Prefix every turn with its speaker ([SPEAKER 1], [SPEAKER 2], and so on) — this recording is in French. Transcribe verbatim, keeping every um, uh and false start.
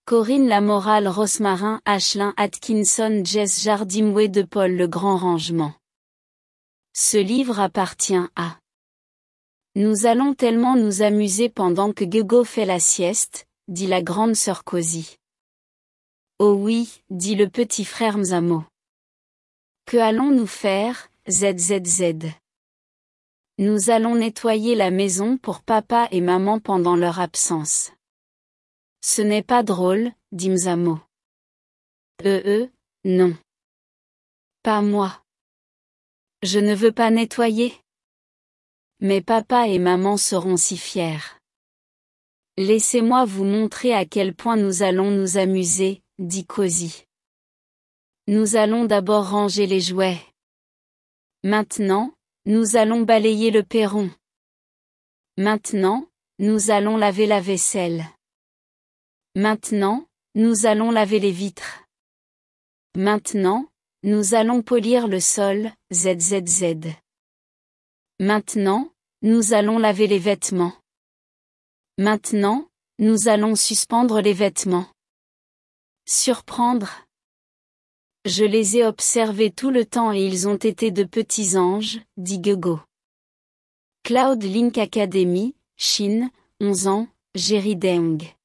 [SPEAKER 1] Corinne Lamoral, Rosmarin, Ashlyn Atkinson, Jess Jardimway, de Paul Le Grand Rangement. Ce livre appartient à. Nous allons tellement nous amuser pendant que Guego fait la sieste, dit la grande sœur Cosy. Oh oui, dit le petit frère Mzamo. Que allons-nous faire, zzzz? Nous allons nettoyer la maison pour papa et maman pendant leur absence. Ce n'est pas drôle, dit Mzamo. Euh euh, non. Pas moi. Je ne veux pas nettoyer. Mais papa et maman seront si fiers. Laissez-moi vous montrer à quel point nous allons nous amuser, dit Cosy. Nous allons d'abord ranger les jouets. Maintenant, nous allons balayer le perron. Maintenant, nous allons laver la vaisselle. Maintenant, nous allons laver les vitres. Maintenant, nous allons polir le sol, zzzz. Maintenant, nous allons laver les vêtements. Maintenant, nous allons suspendre les vêtements. Surprendre. Je les ai observés tout le temps et ils ont été de petits anges, dit Guego. Cloud Link Academy, Chine, onze ans, Jerry Deng.